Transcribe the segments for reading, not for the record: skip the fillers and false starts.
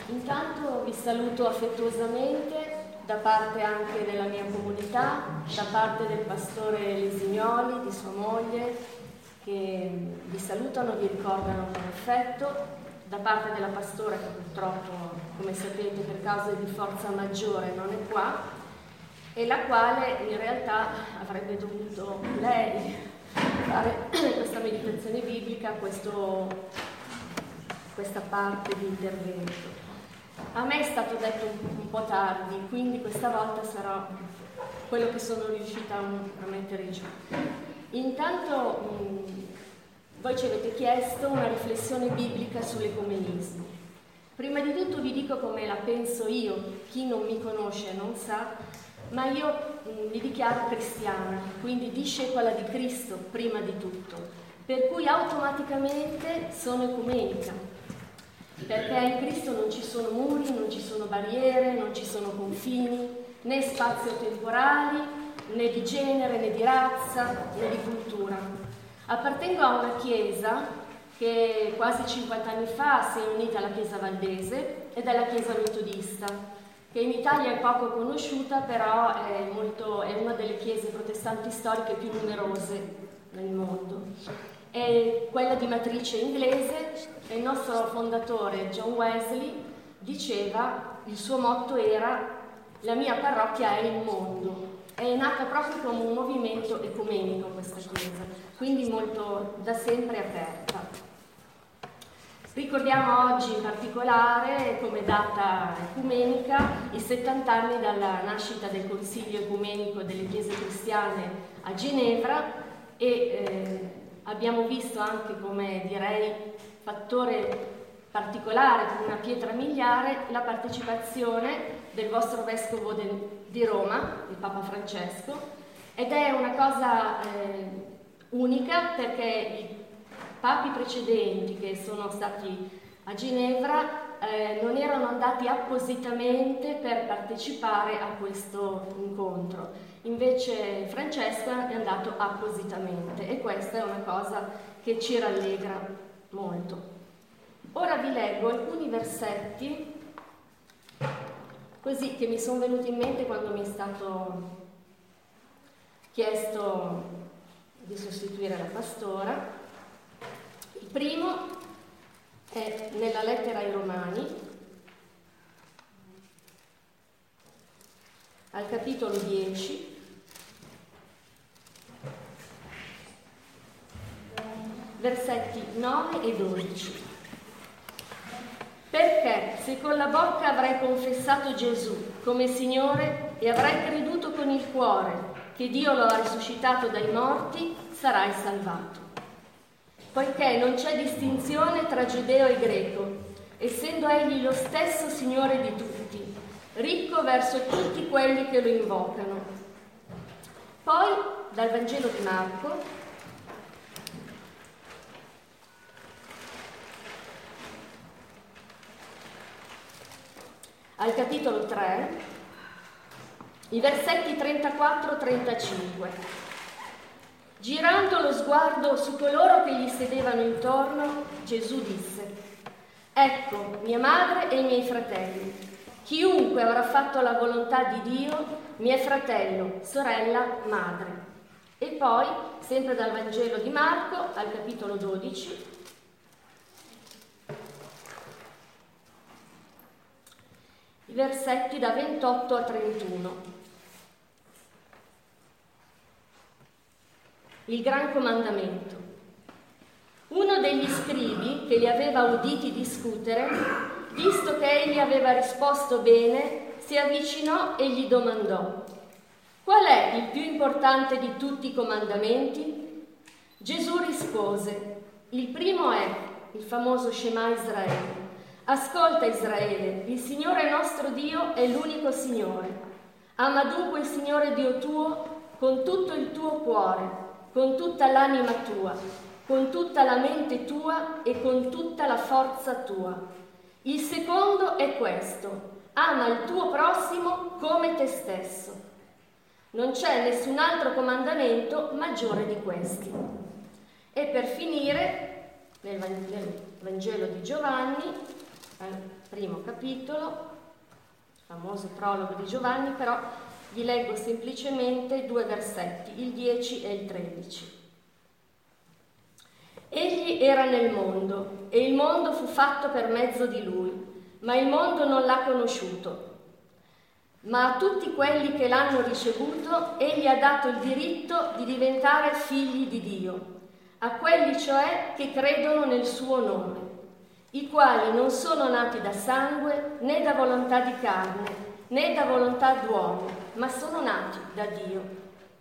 Intanto vi saluto affettuosamente da parte anche della mia comunità, da parte del pastore Lesignoli, di sua moglie, che vi salutano, vi ricordano con affetto, da parte della pastora che purtroppo, come sapete, per cause di forza maggiore non è qua, e la quale in realtà avrebbe dovuto lei fare questa meditazione biblica, questa parte di intervento. A me è stato detto un po' tardi, quindi questa volta sarò quello che sono riuscita a mettere giù. Intanto voi ci avete chiesto una riflessione biblica sull'ecumenismo. Prima di tutto vi dico come la penso io, chi non mi conosce non sa, ma io mi dichiaro cristiana, quindi discepola di Cristo prima di tutto, per cui automaticamente sono ecumenica. Perché in Cristo non ci sono muri, non ci sono barriere, non ci sono confini, né spazio-temporali, né di genere, né di razza, né di cultura. Appartengo a una chiesa che quasi 50 anni fa si è unita alla Chiesa Valdese ed è la Chiesa Metodista, che in Italia è poco conosciuta, però è una delle chiese protestanti storiche più numerose nel mondo. È quella di matrice inglese e il nostro fondatore John Wesley diceva, il suo motto era: la mia parrocchia è il mondo. È nata proprio come un movimento ecumenico questa chiesa, quindi molto da sempre aperta. Ricordiamo oggi in particolare come data ecumenica i 70 anni dalla nascita del Consiglio Ecumenico delle Chiese Cristiane a Ginevra e abbiamo visto anche come, direi, fattore particolare, come una pietra miliare, la partecipazione del vostro vescovo di Roma, il Papa Francesco, ed è una cosa unica perché i papi precedenti che sono stati a Ginevra non erano andati appositamente per partecipare a questo incontro. Invece Francesco è andato appositamente e questa è una cosa che ci rallegra molto. Ora vi leggo alcuni versetti così che mi sono venuti in mente quando mi è stato chiesto di sostituire la pastora. Il primo è nella lettera ai Romani, al capitolo 10, versetti 9 e 12. Perché se con la bocca avrai confessato Gesù come Signore e avrai creduto con il cuore che Dio lo ha risuscitato dai morti, sarai salvato. Poiché non c'è distinzione tra giudeo e greco, essendo egli lo stesso Signore di tutti, ricco verso tutti quelli che lo invocano. Poi, dal Vangelo di Marco, al capitolo 3, i versetti 34-35. Girando lo sguardo su coloro che gli sedevano intorno, Gesù disse: ecco mia madre e i miei fratelli. Chiunque avrà fatto la volontà di Dio, mio fratello, sorella, madre. E poi, sempre dal Vangelo di Marco, al capitolo 12, i versetti da 28 a 31. Il gran comandamento. Uno degli scribi che li aveva uditi discutere, visto che egli aveva risposto bene, si avvicinò e gli domandò: qual è il più importante di tutti i comandamenti? Gesù rispose: il primo è il famoso Shema Israele. Ascolta Israele, il Signore nostro Dio è l'unico Signore. Ama dunque il Signore Dio tuo con tutto il tuo cuore, con tutta l'anima tua, con tutta la mente tua e con tutta la forza tua. Il secondo è questo: ama il tuo prossimo come te stesso. Non c'è nessun altro comandamento maggiore di questi. E per finire, nel Vangelo di Giovanni, al primo capitolo, il famoso prologo di Giovanni, però vi leggo semplicemente 2 versetti, il 10 e il 13. Egli era nel mondo e il mondo fu fatto per mezzo di lui, ma il mondo non l'ha conosciuto. Ma a tutti quelli che l'hanno ricevuto, egli ha dato il diritto di diventare figli di Dio, a quelli cioè che credono nel suo nome, i quali non sono nati da sangue, né da volontà di carne, né da volontà d'uomo, ma sono nati da Dio.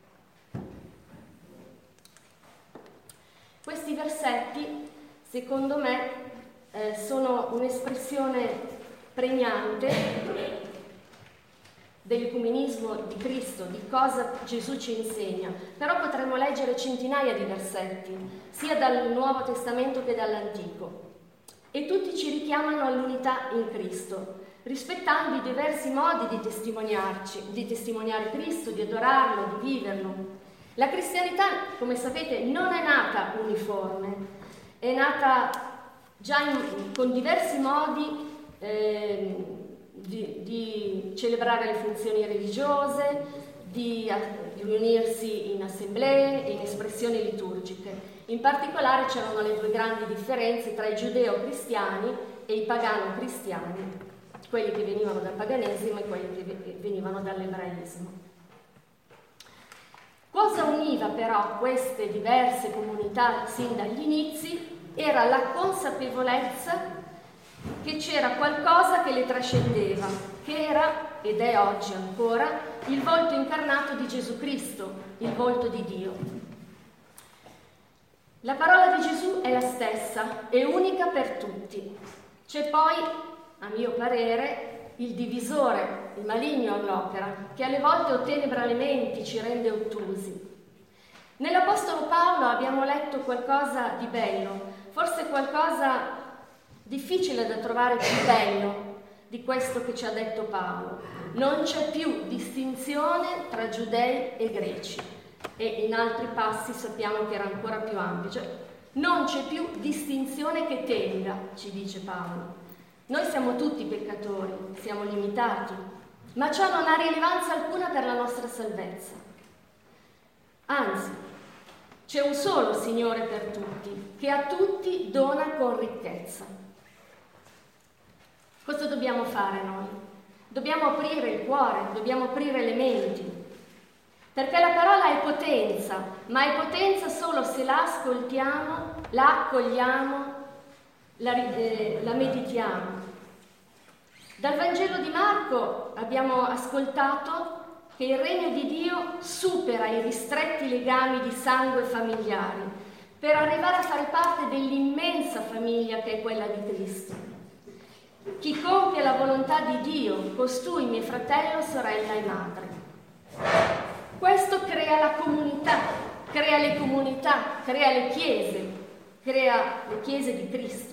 Questi versetti, secondo me, sono un'espressione pregnante dell'ecumenismo di Cristo, di cosa Gesù ci insegna. Però potremmo leggere centinaia di versetti, sia dal Nuovo Testamento che dall'Antico, e tutti ci richiamano all'unità in Cristo, rispettando i diversi modi di testimoniare Cristo, di adorarlo, di viverlo. La cristianità, come sapete, non è nata uniforme, è nata già con diversi modi di celebrare le funzioni religiose, di riunirsi in assemblee e in espressioni liturgiche. In particolare c'erano le due grandi differenze tra i giudeo-cristiani e i pagano-cristiani, quelli che venivano dal paganesimo e quelli che venivano dall'ebraismo. Cosa univa però queste diverse comunità sin dagli inizi era la consapevolezza che c'era qualcosa che le trascendeva, che era, ed è oggi ancora, il volto incarnato di Gesù Cristo, il volto di Dio. La parola di Gesù è la stessa, è unica per tutti. C'è poi, a mio parere, il divisore, il maligno all'opera, che alle volte ottenebra le menti, ci rende ottusi. Nell'Apostolo Paolo abbiamo letto qualcosa di bello, forse qualcosa difficile da trovare più bello di questo che ci ha detto Paolo. Non c'è più distinzione tra giudei e greci, e in altri passi sappiamo che era ancora più ampio, cioè non c'è più distinzione che tenga, ci dice Paolo. Noi siamo tutti peccatori, siamo limitati, ma ciò non ha rilevanza alcuna per la nostra salvezza. Anzi, c'è un solo Signore per tutti, che a tutti dona con ricchezza. Cosa dobbiamo fare noi? Dobbiamo aprire il cuore, dobbiamo aprire le menti, perché la parola è potenza, ma è potenza solo se la ascoltiamo, la accogliamo, la meditiamo. Dal Vangelo di Marco abbiamo ascoltato che il regno di Dio supera i ristretti legami di sangue familiari per arrivare a fare parte dell'immensa famiglia che è quella di Cristo. Chi compie la volontà di Dio, costui mio fratello, sorella e madre. Questo crea la comunità, crea le comunità, crea le chiese di Cristo.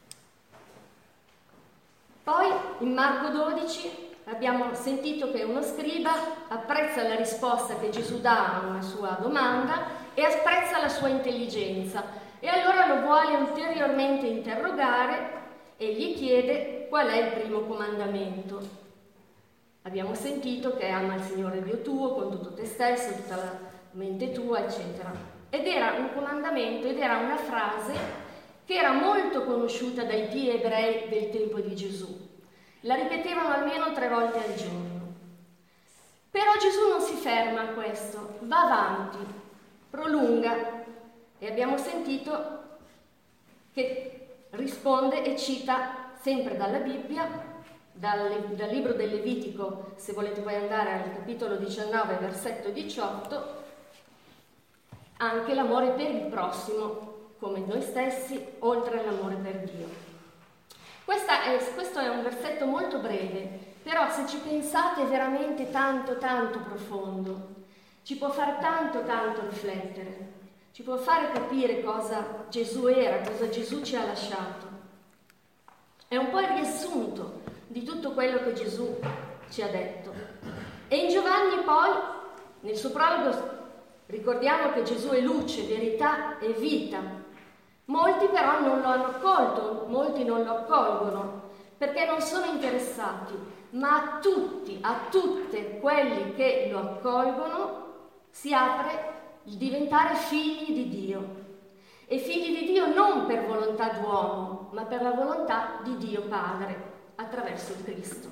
Poi in Marco 12 abbiamo sentito che uno scriba apprezza la risposta che Gesù dà a una sua domanda e apprezza la sua intelligenza e allora lo vuole ulteriormente interrogare e gli chiede qual è il primo comandamento. Abbiamo sentito che ama il Signore Dio tuo con tutto te stesso, tutta la mente tua, eccetera. Ed era un comandamento, ed era una frase che era molto conosciuta dai pii ebrei del tempo di Gesù. La ripetevano almeno 3 volte al giorno. Però Gesù non si ferma a questo, va avanti, prolunga, e abbiamo sentito che risponde e cita sempre dalla Bibbia, dal libro del Levitico, se volete poi andare al capitolo 19, versetto 18, anche l'amore per il prossimo, come noi stessi, oltre all'amore per Dio. Questo è un versetto molto breve, però se ci pensate è veramente tanto profondo, ci può fare tanto riflettere, ci può fare capire cosa Gesù era, cosa Gesù ci ha lasciato. È un po' il riassunto di tutto quello che Gesù ci ha detto. E in Giovanni poi, nel suo prologo, ricordiamo che Gesù è luce, verità e vita. Molti però non lo hanno accolto, molti non lo accolgono, perché non sono interessati, ma a tutti, a tutte quelli che lo accolgono, si apre il diventare figli di Dio. E figli di Dio non per volontà d'uomo, ma per la volontà di Dio Padre, attraverso il Cristo.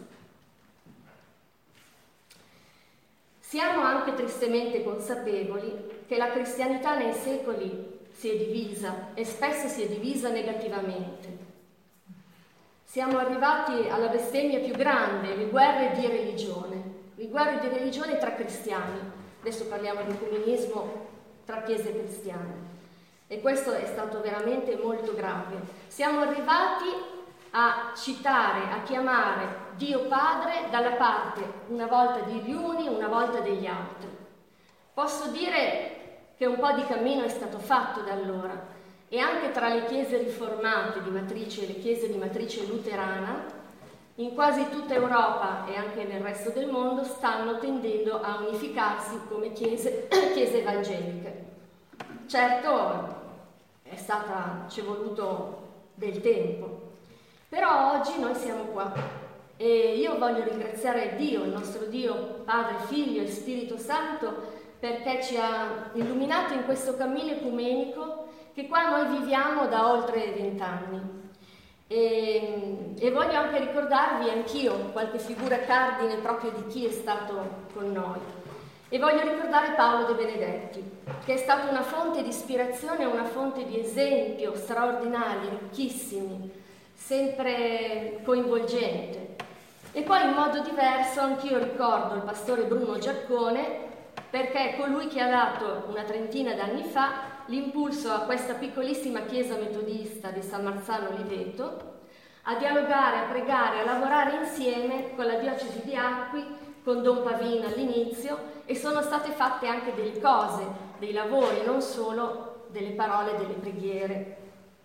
Siamo anche tristemente consapevoli che la cristianità nei secoli si è divisa e spesso si è divisa negativamente. Siamo arrivati alla bestemmia più grande, le guerre di religione tra cristiani. Adesso parliamo di comunismo tra chiese cristiane. E questo è stato veramente molto grave. Siamo arrivati a citare, a chiamare Dio Padre dalla parte una volta degli uni, una volta degli altri. Posso dire che un po' di cammino è stato fatto da allora, e anche tra le chiese riformate di matrice e le chiese di matrice luterana, in quasi tutta Europa e anche nel resto del mondo, stanno tendendo a unificarsi come chiese evangeliche. Certo, ci è voluto del tempo, però oggi noi siamo qua e io voglio ringraziare Dio, il nostro Dio, Padre, Figlio e Spirito Santo, perché ci ha illuminato in questo cammino ecumenico che qua noi viviamo da oltre 20 anni. E voglio anche ricordarvi anch'io qualche figura cardine proprio di chi è stato con noi. E voglio ricordare Paolo De Benedetti, che è stato una fonte di ispirazione, una fonte di esempio straordinari, ricchissimi, sempre coinvolgente. E poi in modo diverso anch'io ricordo il pastore Bruno Giaccone, perché è colui che ha dato una trentina d'anni fa l'impulso a questa piccolissima chiesa metodista di San Marzano Oliveto a dialogare, a pregare, a lavorare insieme con la diocesi di Acqui, con Don Pavino all'inizio, e sono state fatte anche delle cose, dei lavori, non solo delle parole, delle preghiere.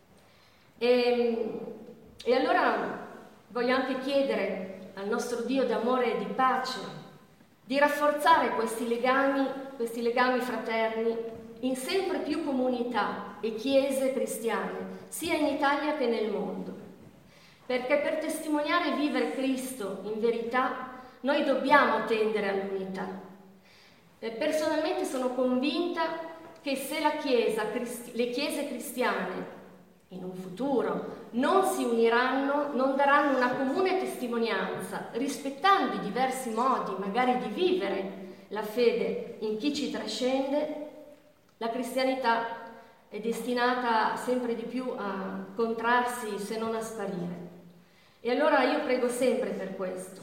E allora voglio anche chiedere al nostro Dio d'amore e di pace di rafforzare questi legami fraterni in sempre più comunità e chiese cristiane, sia in Italia che nel mondo. Perché per testimoniare e vivere Cristo in verità noi dobbiamo tendere all'unità. Personalmente sono convinta che se le chiese cristiane in un futuro non si uniranno, non daranno una comune testimonianza, rispettando i diversi modi magari di vivere la fede in chi ci trascende, la cristianità è destinata sempre di più a contrarsi, se non a sparire. E allora io prego sempre per questo.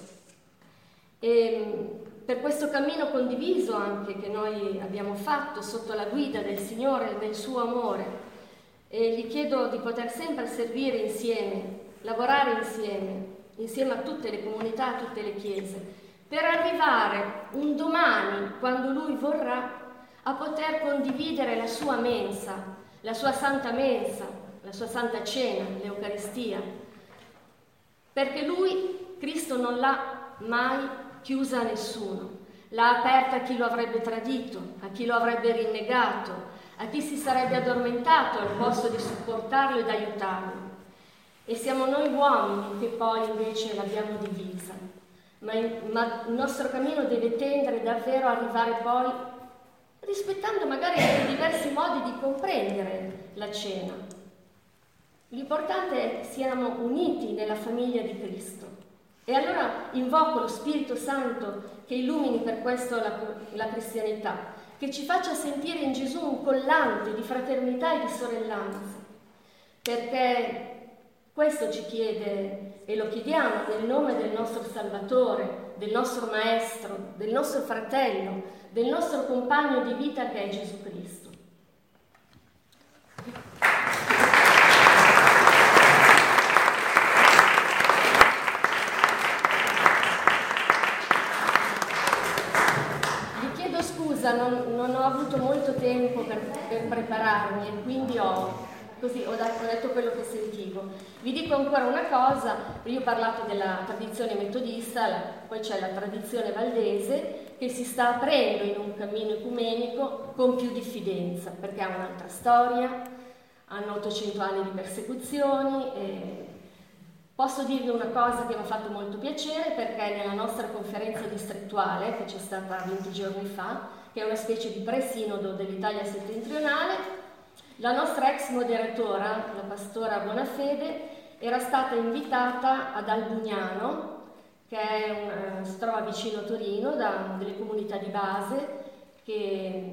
E per questo cammino condiviso anche che noi abbiamo fatto sotto la guida del Signore e del suo amore, e gli chiedo di poter sempre servire insieme, lavorare insieme a tutte le comunità, a tutte le chiese, per arrivare un domani, quando Lui vorrà, a poter condividere la sua mensa, la sua santa mensa, la sua santa cena, l'Eucaristia, perché Lui, Cristo, non l'ha mai chiusa a nessuno, l'ha aperta a chi lo avrebbe tradito, a chi lo avrebbe rinnegato, a chi si sarebbe addormentato al posto di supportarlo ed aiutarlo. E siamo noi uomini che poi invece l'abbiamo divisa, ma il nostro cammino deve tendere davvero a arrivare poi, rispettando magari anche diversi modi di comprendere la cena. L'importante è che siamo uniti nella famiglia di Cristo. E allora invoco lo Spirito Santo che illumini per questo la cristianità, che ci faccia sentire in Gesù un collante di fraternità e di sorellanza, perché questo ci chiede e lo chiediamo nel nome del nostro Salvatore, del nostro Maestro, del nostro fratello, del nostro compagno di vita che è Gesù Cristo. Non ho avuto molto tempo per prepararmi e quindi ho detto quello che sentivo. Vi dico ancora una cosa, io ho parlato della tradizione metodista, poi c'è la tradizione valdese che si sta aprendo in un cammino ecumenico con più diffidenza, perché ha un'altra storia, hanno 800 anni di persecuzioni Posso dirvi una cosa che mi ha fatto molto piacere, perché nella nostra conferenza distrettuale, che c'è stata 20 giorni fa, che è una specie di pre-sinodo dell'Italia settentrionale, la nostra ex moderatora, la pastora Bonafede, era stata invitata ad Albugnano, che si trova vicino a Torino, da delle comunità di base che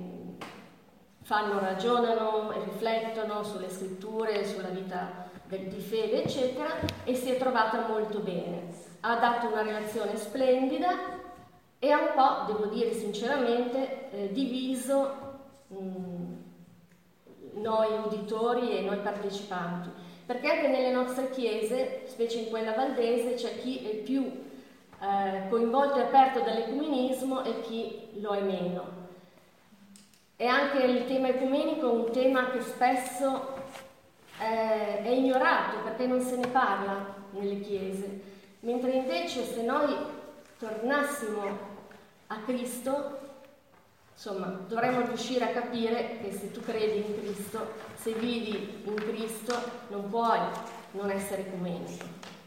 ragionano e riflettono sulle scritture, sulla vita di fede, eccetera, e si è trovata molto bene. Ha dato una relazione splendida e ha un po', devo dire sinceramente, diviso noi uditori e noi partecipanti, perché anche nelle nostre chiese, specie in quella valdese, c'è chi è più coinvolto e aperto dall'ecumenismo e chi lo è meno. E anche il tema ecumenico è un tema che spesso è ignorato, perché non se ne parla nelle chiese, mentre invece se noi tornassimo a Cristo, insomma, dovremmo riuscire a capire che se tu credi in Cristo, se vivi in Cristo, non puoi non essere ecumenico.